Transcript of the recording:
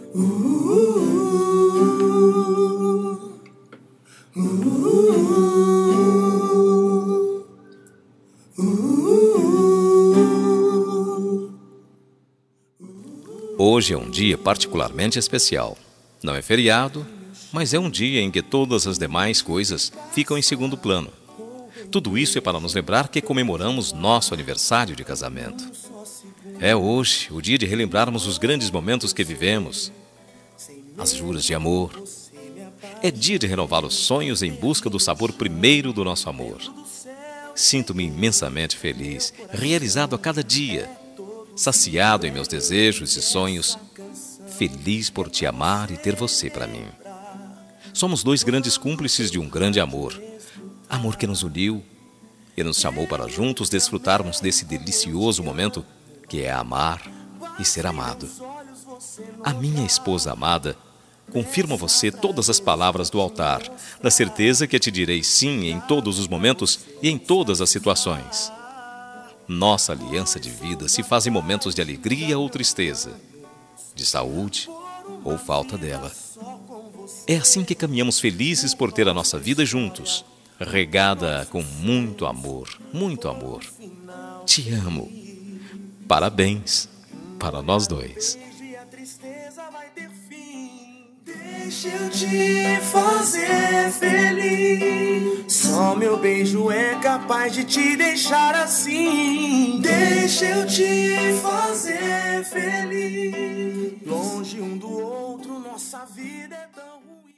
Hoje é um dia particularmente especial. Não é feriado, mas é um dia em que todas as demais coisas ficam em segundo plano. Tudo isso é para nos lembrar que comemoramos nosso aniversário de casamento. É hoje o dia de relembrarmos os grandes momentos que vivemos, as juras de amor. É dia de renovar os sonhos em busca do sabor primeiro do nosso amor. Sinto-me imensamente feliz, realizado a cada dia, saciado em meus desejos e sonhos, feliz por te amar e ter você para mim. Somos dois grandes cúmplices de um grande amor. Amor que nos uniu e nos chamou para juntos desfrutarmos desse delicioso momento que é amar e ser amado. A minha esposa amada, confirmo a você todas as palavras do altar, na certeza que te direi sim em todos os momentos e em todas as situações. Nossa aliança de vida se faz em momentos de alegria ou tristeza, de saúde ou falta dela. É assim que caminhamos felizes por ter a nossa vida juntos, regada com muito amor, muito amor. Te amo. Parabéns para nós dois. Deixa eu te fazer feliz. Só meu beijo é capaz de te deixar assim. Deixa eu te fazer feliz. Longe um do outro, nossa vida é tão ruim.